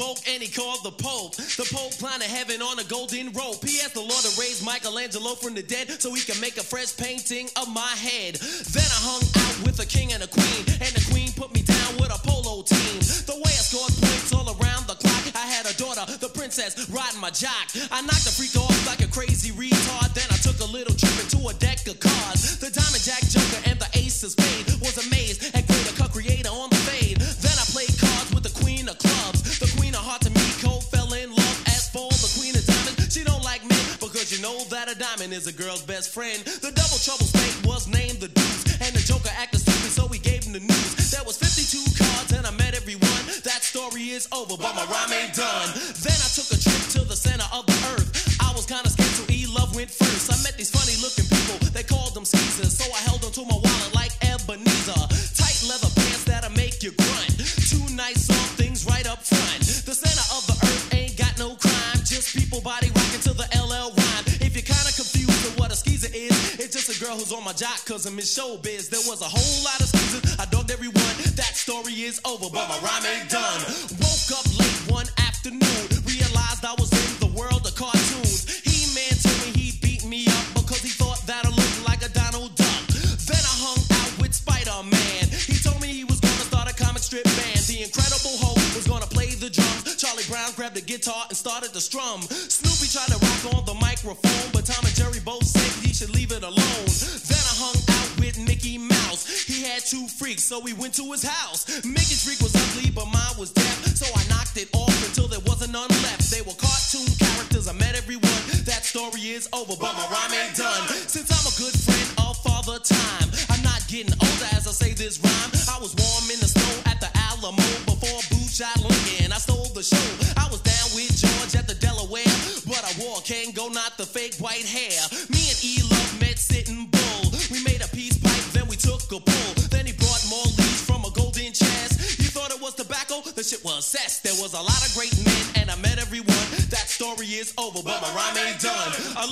spoke and he called the Pope. The Pope planted heaven on a golden rope. He asked the Lord to raise Michelangelo from the dead so he can make a fresh painting of my head. Then I hung out with a king and a queen, and the queen put me down with a polo team. The way I scored points all around the clock, I had a daughter, the princess, riding my jock. I knocked the freak off like a crazy retard. Then I took a little trip into a deck of cards. The diamond, jack, joker, and the ace of spades. Was amazed at greater cut creator on the fade. Then I played cards with the queen of clubs. The queen of hearts and me cold fell in love. As for the queen of diamonds, she don't like me because you know that a diamond is a girl's best friend. The double trouble spade was named the deuce, and the joker acted stupid, so we gave him the news. There was 52 cards and I met everyone. That story is over, but my rhyme ain't done. Then I took a trip to the center of the earth. I was kinda scared, so E-Love went first. I met these funny looking people, they called them Caesars. So I held onto my wallet like Ebenezer. Tight leather pants that'll make you grunt. Two nice soft things right up front. The center of the earth ain't got no crime, just people body rocking to the LL rhyme. If you're kinda confused with what a skeezer is, it's just a girl who's on my jock cause I'm in showbiz. There was a whole lot of skeezers, I dogged everyone. That story is over, but my rhyme ain't done. Woke up late one afternoon, realized I was in the world of cartoons. He-Man told me he beat me up because he thought that I looked like a Donald Duck. Then I hung out with Spider-Man. He told me he was gonna start a comic strip band. The Incredible Hulk was gonna play the drums. Charlie Brown grabbed the guitar and started to strum. Snoopy tried to rock on the microphone, but Tom and Jerry both said he should leave it alone. Then I hung out with Mickey Mouse. He had two freaks, so we went to his house. Mickey's freak was ugly, but mine was deaf, so I knocked it off until there wasn't none left. They were cartoon characters, I met everyone. That story is over, but my rhyme ain't done. Since I'm a good friend of Father Time, I'm not getting older as I say this rhyme. I was warm in the snow at the Alamo before Boo shot Lincoln. I stole the show. I was down with George at the Delaware, but I wore Kango, not the fake white hair. Me and E-Love met Sitting Bull. We made a peace pipe, then we took a pull. Then he brought more leaves from a golden chest. You thought it was tobacco? The shit was cess. There was a lot of great men, and I met everyone. That story is over, but my rhyme ain't done.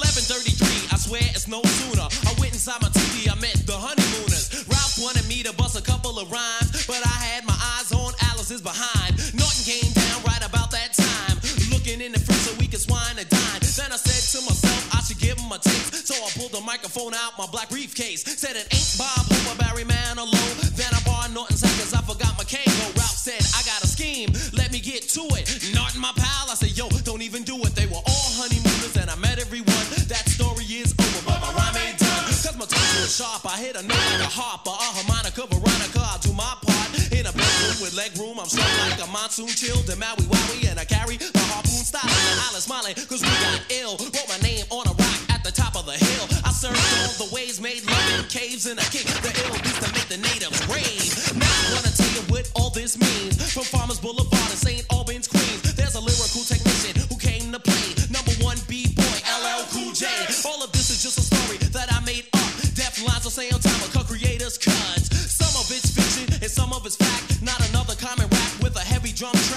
11:33, I swear it's no sooner. I went inside my TV, I met the honeymooners. Ralph wanted me to bust a couple of rhymes, but I had my eyes on Alice's behind. Norton came down right about that time, looking in the fridge so we could swine and dine. Then I said to myself, I should give him a taste. So I pulled the microphone out my black briefcase. Said it ain't Bob Hope or Barry Manilow. Then I borrowed Norton's hat cause I forgot my Kango. Ralph said, I got a scheme, let me get to it. Norton, my pal, I said, yo, don't even do it. They were all honeymooners and I met everyone. That story is over, but my rhyme ain't done. Cause my tongue was sharp, I hit a note like a harp or a harmonica, Veronica. I'll do my part in a bedroom with leg room. I'm strong like a monsoon chill, the Maui Wowie, and I carry my harpoon style. And I was smiling cause we got ill. Wrote my name on a rock at the top of the hill. I surfed all the waves, made love in caves, and I kicked the ill beats to make the natives rave. Now I wanna tell you what all this means. From Farmers Boulevard to St. Albans, Queens, there's a lyrical technician who came to play #1 B-boy, LL Cool J. All of this is just a story that I made up. Deaf lines will say on time, cut creators cuts. Some of it's fiction and some of it's fact. Not another common rap with a heavy drum track.